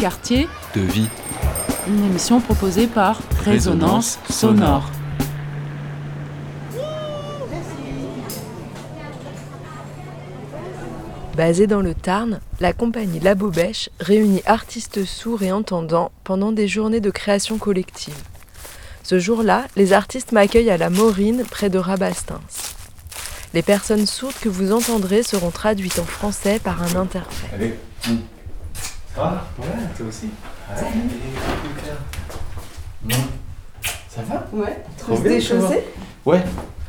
quartier de vie. Une émission proposée par Résonance Sonore. Basée dans le Tarn, la compagnie La Bobèche réunit artistes sourds et entendants pendant des journées de création collective. Ce jour-là, les artistes m'accueillent à la Morine, près de Rabastens. Les personnes sourdes que vous entendrez seront traduites en français par un interprète. Allez. Ça va? Ouais, toi aussi. Ça va? Ouais, trop bien. déchausser? Ouais.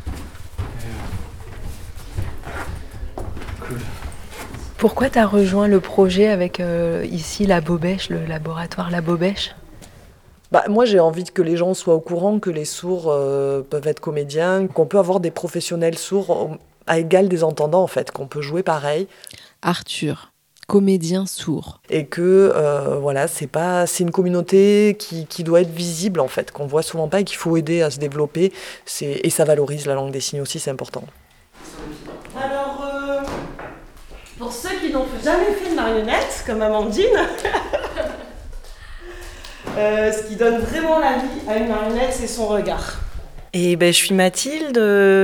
Cool. Pourquoi tu as rejoint le projet avec ici La Bobèche, le laboratoire La Bobèche? Moi, j'ai envie que les gens soient au courant que les sourds peuvent être comédiens, qu'on peut avoir des professionnels sourds à égal des entendants, en fait, qu'on peut jouer pareil. Arthur, comédien sourd. Et que, c'est une communauté qui doit être visible, en fait, qu'on voit souvent pas et qu'il faut aider à se développer. Et ça valorise la langue des signes aussi, c'est important. Alors, pour ceux qui n'ont jamais fait de marionnette, comme Amandine, ce qui donne vraiment la vie à une marionnette, c'est son regard. Et je suis Mathilde,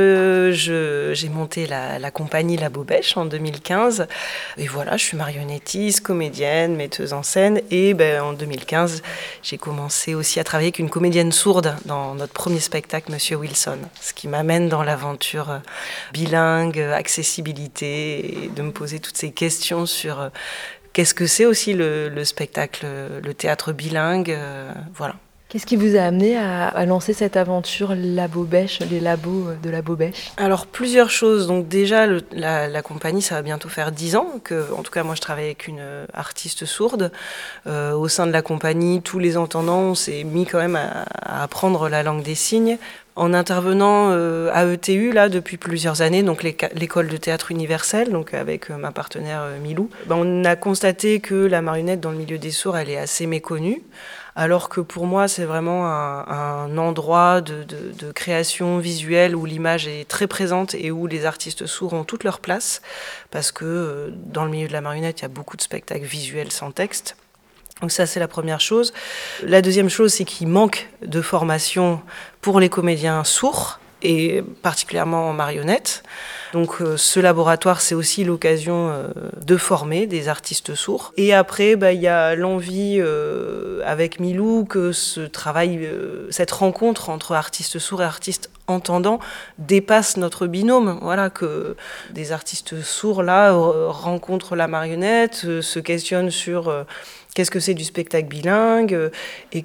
j'ai monté la compagnie La Bobèche en 2015. Et voilà, je suis marionnettiste, comédienne, metteuse en scène. Et en 2015, j'ai commencé aussi à travailler avec une comédienne sourde dans notre premier spectacle, Monsieur Wilson. Ce qui m'amène dans l'aventure bilingue, accessibilité, et de me poser toutes ces questions sur qu'est-ce que c'est aussi le spectacle, le théâtre bilingue, voilà. Qu'est-ce qui vous a amené à lancer cette aventure La Bobèche, les labos de La Bobèche? Alors plusieurs choses. Donc déjà, la compagnie, ça va bientôt faire 10 ans que, en tout cas, moi je travaille avec une artiste sourde. Au sein de la compagnie, tous les entendants, on s'est mis quand même à apprendre la langue des signes. En intervenant à ETU là depuis plusieurs années, donc l'école de théâtre universel, donc avec ma partenaire Milou, on a constaté que la marionnette dans le milieu des sourds, elle est assez méconnue. Alors que pour moi, c'est vraiment un endroit de création visuelle où l'image est très présente et où les artistes sourds ont toute leur place. Parce que dans le milieu de la marionnette, il y a beaucoup de spectacles visuels sans texte. Donc ça, c'est la première chose. La deuxième chose, c'est qu'il manque de formation pour les comédiens sourds, et particulièrement en marionnette. Donc ce laboratoire, c'est aussi l'occasion de former des artistes sourds. Et après, il y a l'envie avec Milou que ce travail, cette rencontre entre artistes sourds et artistes entendants dépasse notre binôme. Voilà, que des artistes sourds là rencontrent la marionnette, se questionnent sur qu'est-ce que c'est du spectacle bilingue, et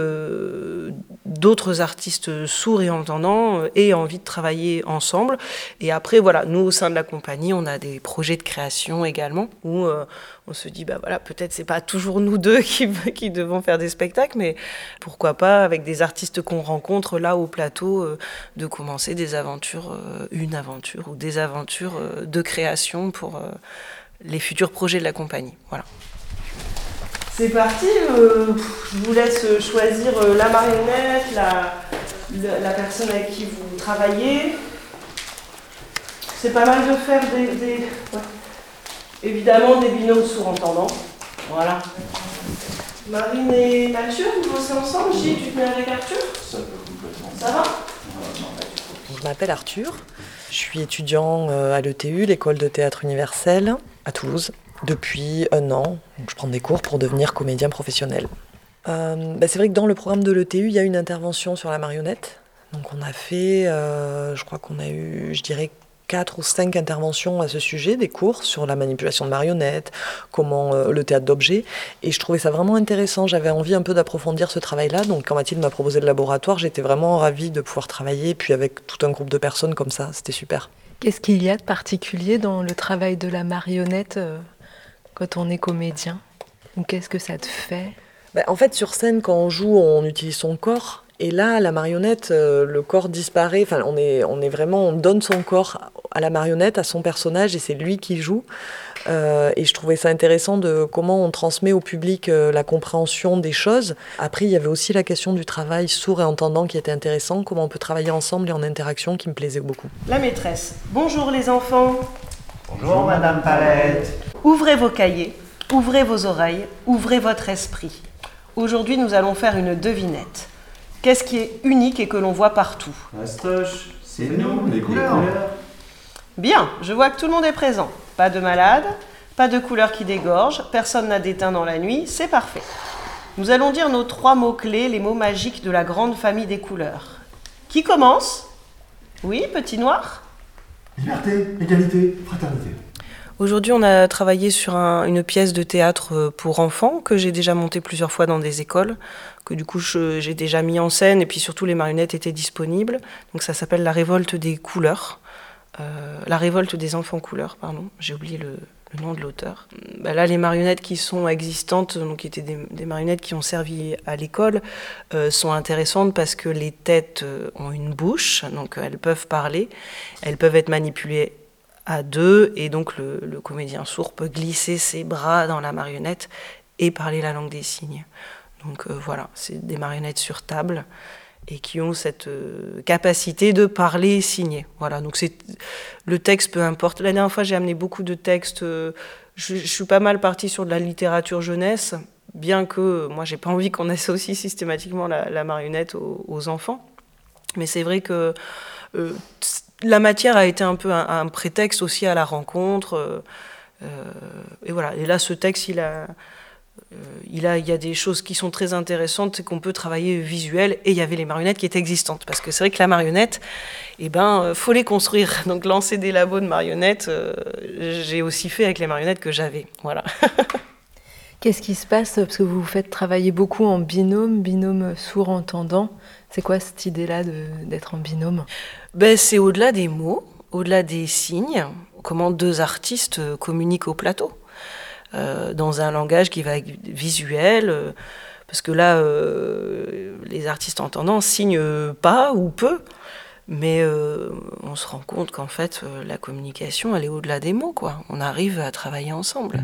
que d'autres artistes sourds et entendants aient envie de travailler ensemble. Et après, voilà, nous, au sein de la compagnie, on a des projets de création également, où on se dit, peut-être c'est pas toujours nous deux qui devons faire des spectacles, mais pourquoi pas, avec des artistes qu'on rencontre là au plateau, de commencer des aventures, une aventure ou des aventures de création pour les futurs projets de la compagnie. Voilà. C'est parti, je vous laisse choisir la marionnette, la personne avec qui vous travaillez. C'est pas mal de faire évidemment des binômes sourds-entendants. Voilà. Marine et Mathieu, vous bossez ensemble? Gilles, tu te mets avec Arthur? Ça peut complètement. Ça va? Je m'appelle Arthur, je suis étudiant à l'ETU, l'école de théâtre universel, à Toulouse. Depuis 1 an, donc je prends des cours pour devenir comédien professionnel. C'est vrai que dans le programme de l'ETU, il y a une intervention sur la marionnette. Donc on a fait, je crois qu'on a eu, 4 ou 5 interventions à ce sujet, des cours sur la manipulation de marionnettes, comment le théâtre d'objets. Et je trouvais ça vraiment intéressant, j'avais envie un peu d'approfondir ce travail-là. Donc quand Mathilde m'a proposé le laboratoire, j'étais vraiment ravie de pouvoir travailler, puis avec tout un groupe de personnes comme ça, c'était super. Qu'est-ce qu'il y a de particulier dans le travail de la marionnette quand on est comédien? Ou qu'est-ce que ça te fait? En fait, sur scène, quand on joue, on utilise son corps. Et là, la marionnette, le corps disparaît. Enfin, on donne son corps à la marionnette, à son personnage, et c'est lui qui joue. Et je trouvais ça intéressant de comment on transmet au public la compréhension des choses. Après, il y avait aussi la question du travail sourd et entendant qui était intéressant, comment on peut travailler ensemble et en interaction, qui me plaisait beaucoup. La maîtresse. Bonjour les enfants. Bonjour Madame Palette. Ouvrez vos cahiers. Ouvrez vos oreilles, ouvrez votre esprit. Aujourd'hui, nous allons faire une devinette. Qu'est-ce qui est unique et que l'on voit partout? Astoche, c'est nous, les couleurs. Bien, je vois que tout le monde est présent. Pas de malade, pas de couleur qui dégorge, personne n'a d'éteint dans la nuit, c'est parfait. Nous allons dire nos 3 mots-clés, les mots magiques de la grande famille des couleurs. Qui commence? Oui, petit noir? Liberté, égalité, fraternité. Aujourd'hui, on a travaillé sur une pièce de théâtre pour enfants que j'ai déjà montée plusieurs fois dans des écoles, que du coup j'ai déjà mis en scène et puis surtout les marionnettes étaient disponibles. Donc ça s'appelle La Révolte des couleurs, La Révolte des enfants couleurs, pardon, j'ai oublié le nom de l'auteur. Là, les marionnettes qui sont existantes, donc qui étaient des marionnettes qui ont servi à l'école, sont intéressantes parce que les têtes ont une bouche, donc elles peuvent parler, elles peuvent être manipulées à 2, et donc le comédien sourd peut glisser ses bras dans la marionnette et parler la langue des signes. Donc voilà, c'est des marionnettes sur table et qui ont cette capacité de parler et signer. Voilà, donc le texte, peu importe. La dernière fois, j'ai amené beaucoup de textes. Je suis pas mal partie sur de la littérature jeunesse, bien que moi, j'ai pas envie qu'on associe systématiquement la marionnette aux enfants. Mais c'est vrai que la matière a été un peu un prétexte aussi à la rencontre. Et voilà. Et là, ce texte, il y a des choses qui sont très intéressantes, qu'on peut travailler visuel, et il y avait les marionnettes qui étaient existantes. Parce que c'est vrai que la marionnette, faut les construire. Donc lancer des labos de marionnettes, j'ai aussi fait avec les marionnettes que j'avais. Voilà. Qu'est-ce qui se passe? Parce que vous vous faites travailler beaucoup en binôme sourd-entendant. C'est quoi cette idée-là d'être en binôme? C'est au-delà des mots, au-delà des signes, comment 2 artistes communiquent au plateau. Dans un langage qui va être visuel, parce que là, les artistes entendants signent pas ou peu, mais on se rend compte qu'en fait, la communication, elle est au-delà des mots, quoi. On arrive à travailler ensemble.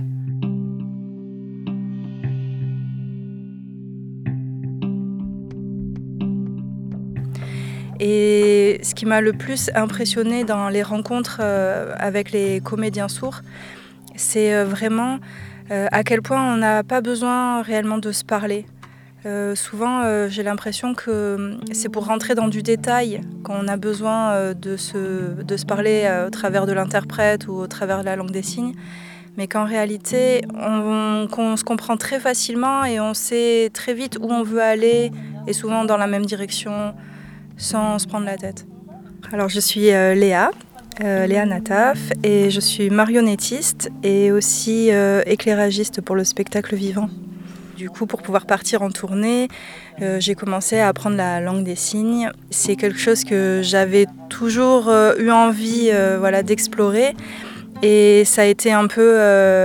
Et ce qui m'a le plus impressionné dans les rencontres avec les comédiens sourds, c'est vraiment à quel point on n'a pas besoin réellement de se parler. Souvent, j'ai l'impression que c'est pour rentrer dans du détail qu'on a besoin de se parler au travers de l'interprète ou au travers de la langue des signes, mais qu'en réalité, qu'on se comprend très facilement et on sait très vite où on veut aller, et souvent dans la même direction, sans se prendre la tête. Alors, je suis Léa Nataf, et je suis marionnettiste et aussi éclairagiste pour le spectacle vivant. Du coup, pour pouvoir partir en tournée, j'ai commencé à apprendre la langue des signes. C'est quelque chose que j'avais toujours eu envie d'explorer, et ça a été un peu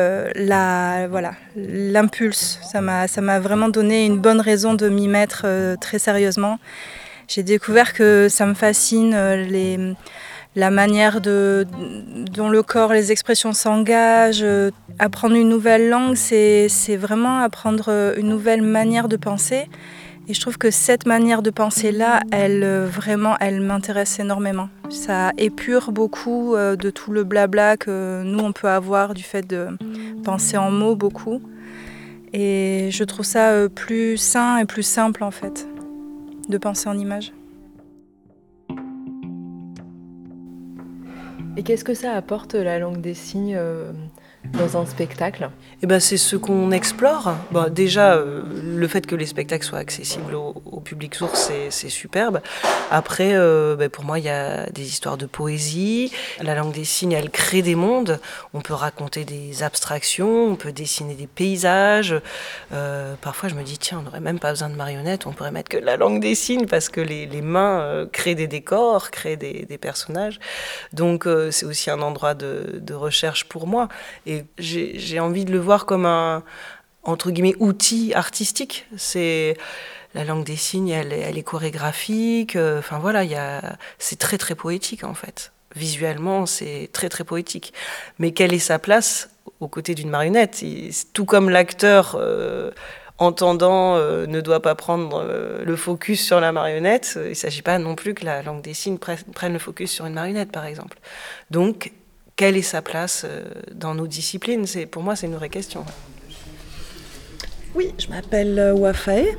l'impulse. Ça m'a vraiment donné une bonne raison de m'y mettre très sérieusement. J'ai découvert que ça me fascine, la manière dont le corps, les expressions s'engagent. Apprendre une nouvelle langue, c'est vraiment apprendre une nouvelle manière de penser. Et je trouve que cette manière de penser-là, elle m'intéresse énormément. Ça épure beaucoup de tout le blabla que nous, on peut avoir du fait de penser en mots beaucoup. Et je trouve ça plus sain et plus simple, en fait, de penser en images. Et qu'est-ce que ça apporte, la langue des signes, dans un spectacle? C'est ce qu'on explore. Déjà, le fait que les spectacles soient accessibles au public sourd, c'est superbe. Après, pour moi, il y a des histoires de poésie. La langue des signes, elle crée des mondes. On peut raconter des abstractions, on peut dessiner des paysages. Parfois, je me dis, tiens, on n'aurait même pas besoin de marionnettes, on pourrait mettre que de la langue des signes, parce que les mains créent des décors, créent des personnages. Donc, c'est aussi un endroit de recherche pour moi. Et j'ai envie de le voir comme un, entre guillemets, outil artistique. La langue des signes, elle est chorégraphique. C'est très très poétique, en fait. Visuellement, c'est très très poétique. Mais quelle est sa place aux côtés d'une marionnette? Tout comme l'acteur entendant ne doit pas prendre le focus sur la marionnette, il ne s'agit pas non plus que la langue des signes prenne le focus sur une marionnette, par exemple. Donc, quelle est sa place dans nos disciplines? Pour moi, c'est une vraie question. Oui, je m'appelle Wafae.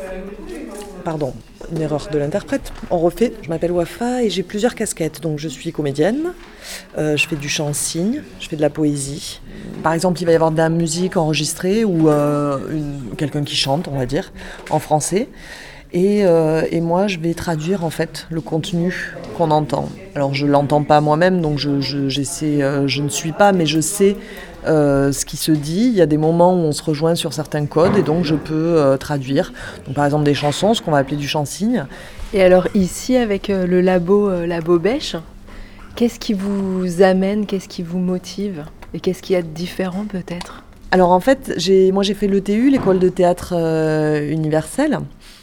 Pardon, une erreur de l'interprète. On refait. Je m'appelle Wafa et j'ai plusieurs casquettes. Donc je suis comédienne, je fais du chant signe, je fais de la poésie. Par exemple, il va y avoir de la musique enregistrée ou quelqu'un qui chante, on va dire, en français. Et moi, je vais traduire en fait le contenu qu'on entend. Alors, je l'entends pas moi-même, donc j'essaie, je ne suis pas, mais je sais ce qui se dit. Il y a des moments où on se rejoint sur certains codes, et donc je peux traduire. Donc, par exemple, des chansons, ce qu'on va appeler du chant-signe. Et alors ici, avec le labo Bêche, qu'est-ce qui vous amène, qu'est-ce qui vous motive et qu'est-ce qu'il y a de différent peut-être ? Alors en fait, moi j'ai fait l'ETU, l'école de théâtre universelle.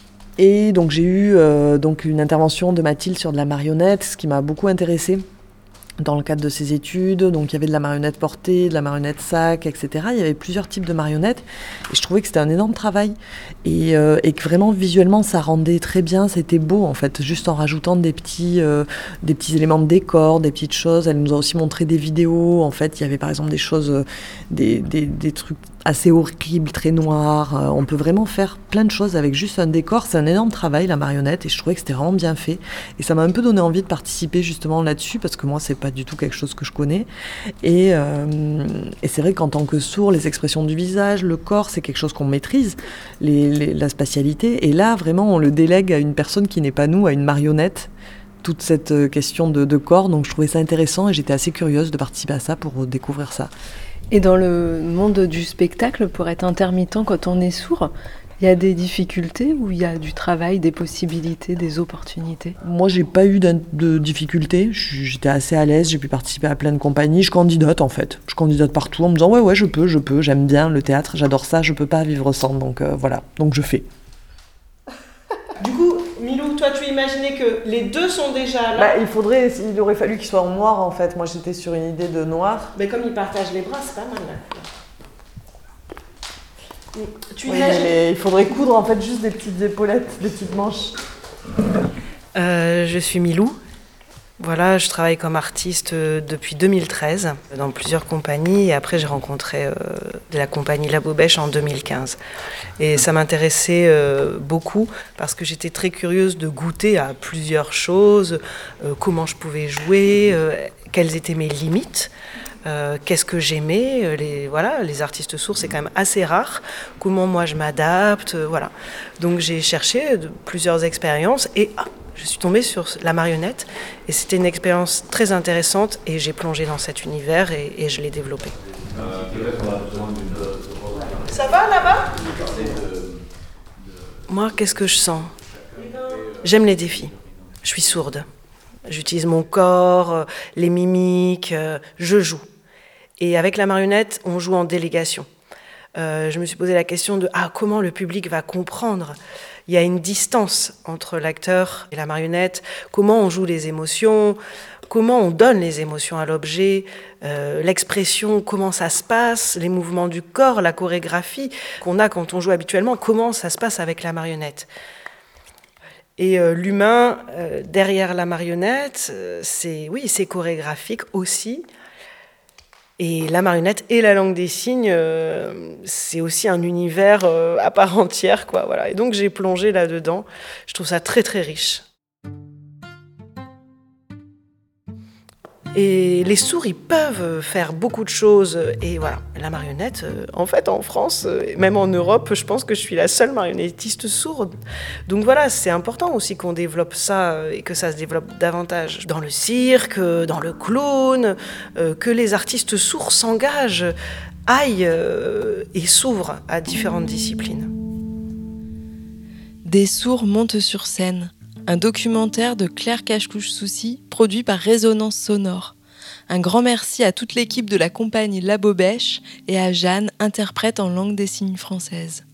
Et donc j'ai eu une intervention de Mathilde sur de la marionnette, ce qui m'a beaucoup intéressée dans le cadre de ses études. Donc il y avait de la marionnette portée, de la marionnette sac, etc. Il y avait plusieurs types de marionnettes et je trouvais que c'était un énorme travail et que vraiment visuellement ça rendait très bien, c'était beau en fait, juste en rajoutant des petits éléments de décor, des petites choses. Elle nous a aussi montré des vidéos, en fait il y avait par exemple des choses, des trucs assez horrible, très noir. On peut vraiment faire plein de choses avec juste un décor. C'est un énorme travail, la marionnette, et je trouvais que c'était vraiment bien fait. Et ça m'a un peu donné envie de participer justement là-dessus, parce que moi, c'est pas du tout quelque chose que je connais. Et c'est vrai qu'en tant que sourd, les expressions du visage, le corps, c'est quelque chose qu'on maîtrise, la spatialité. Et là, vraiment, on le délègue à une personne qui n'est pas nous, à une marionnette, toute cette question de corps. Donc je trouvais ça intéressant et j'étais assez curieuse de participer à ça pour découvrir ça. Et dans le monde du spectacle, pour être intermittent quand on est sourd, il y a des difficultés ou il y a du travail, des possibilités, des opportunités ? Moi, j'ai pas eu de difficultés. J'étais assez à l'aise, j'ai pu participer à plein de compagnies. Je candidate en fait. Je candidate partout en me disant ouais, je peux. J'aime bien le théâtre, j'adore ça, je peux pas vivre sans. Donc voilà, donc je fais. Du coup, Milou, toi tu imaginais que les deux sont déjà là. Il aurait fallu qu'ils soient en noir en fait. Moi j'étais sur une idée de noir. Mais comme ils partagent les bras, c'est pas mal là. Mais il faudrait coudre en fait juste des petites épaulettes, des petites manches. Je suis Milou. Voilà, je travaille comme artiste depuis 2013 dans plusieurs compagnies et après j'ai rencontré la compagnie Labo Bêche en 2015. Et ça m'intéressait beaucoup parce que j'étais très curieuse de goûter à plusieurs choses, comment je pouvais jouer, quelles étaient mes limites. Qu'est-ce que j'aimais, les artistes sourds c'est quand même assez rare, comment moi je m'adapte, voilà. Donc j'ai cherché plusieurs expériences et je suis tombée sur la marionnette et c'était une expérience très intéressante et j'ai plongé dans cet univers et je l'ai développé. Ça va là-bas ? Moi, qu'est-ce que je sens ? J'aime les défis. Je suis sourde. J'utilise mon corps, les mimiques, je joue. Et avec la marionnette, on joue en délégation. Je me suis posé la question de comment le public va comprendre. Il y a une distance entre l'acteur et la marionnette. Comment on joue les émotions, comment on donne les émotions à l'objet, l'expression, comment ça se passe, les mouvements du corps, la chorégraphie qu'on a quand on joue habituellement, comment ça se passe avec la marionnette. Et l'humain derrière la marionnette, c'est chorégraphique aussi. Et la marionnette et la langue des signes, c'est aussi un univers à part entière, quoi. Voilà. Et donc j'ai plongé là-dedans. Je trouve ça très très riche. Et les sourds, ils peuvent faire beaucoup de choses. Et voilà, la marionnette, en fait, en France, même en Europe, je pense que je suis la seule marionnettiste sourde. Donc voilà, c'est important aussi qu'on développe ça et que ça se développe davantage dans le cirque, dans le clown, que les artistes sourds s'engagent, aillent et s'ouvrent à différentes disciplines. Des sourds montent sur scène. Un documentaire de Claire Cache-Couche-Soucy, produit par Résonance Sonore. Un grand merci à toute l'équipe de la compagnie Labo Bêche et à Jeanne, interprète en langue des signes française.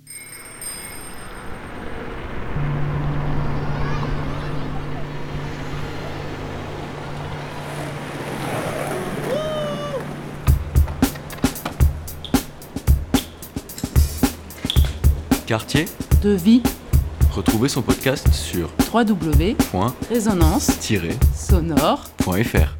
Quartier de vie. Retrouvez son podcast sur www.résonance-sonore.fr.